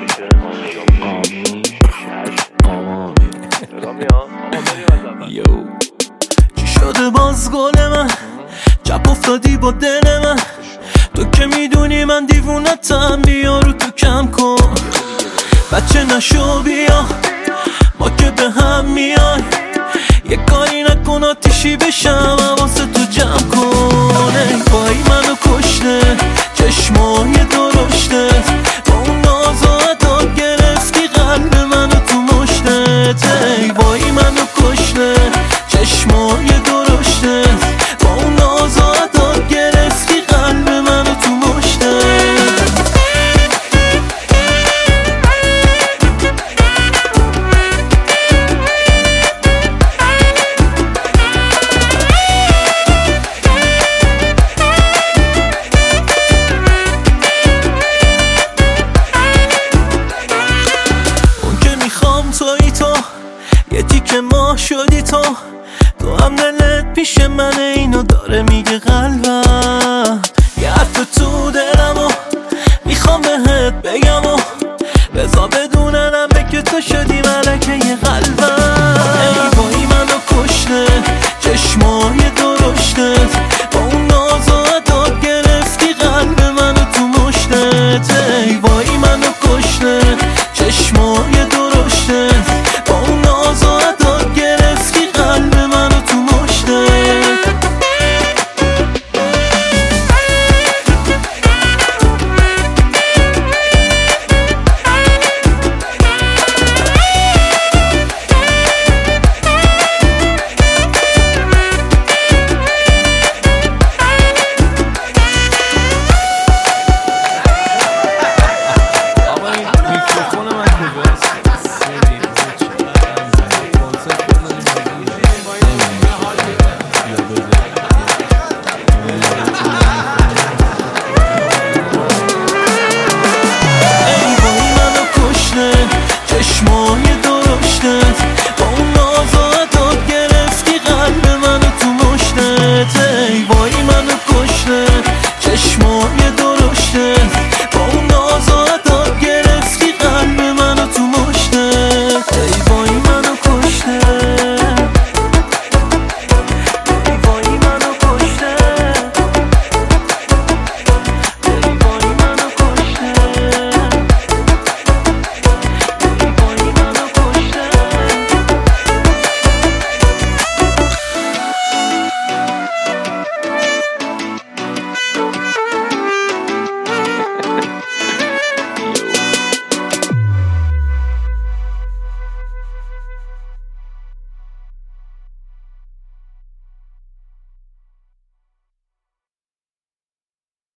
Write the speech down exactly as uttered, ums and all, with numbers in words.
یو چی شده باز گل من چپ افتادی با دل من تو که میدونی من دیوونتم بیا رو تو کم کن بچه نشو بیا ما که به هم میای یه کاری نکن آتیشی بشم واسه تو جمع کن ای وای منو کشته چشمای درشته با اون ناز و عداد گرفتی قلب منو تو مشتت ای وای منو کشته چشمای درشته با اون ناز و عداد گرفتی قلب منو تو مشتت توی تو یه تیکه ما شدی تو تو هم دلت پیش من اینو داره میگه قلبم یه حرف تو دلم و میخوام بهت بگم و بذار بدوننم به که تو شدی ملکه یه قلبم ای وای منو کشته چشمای درشته با اون ناز و عداد گرفتی قلب منو تو مشتت ای وای منو کشته چشمای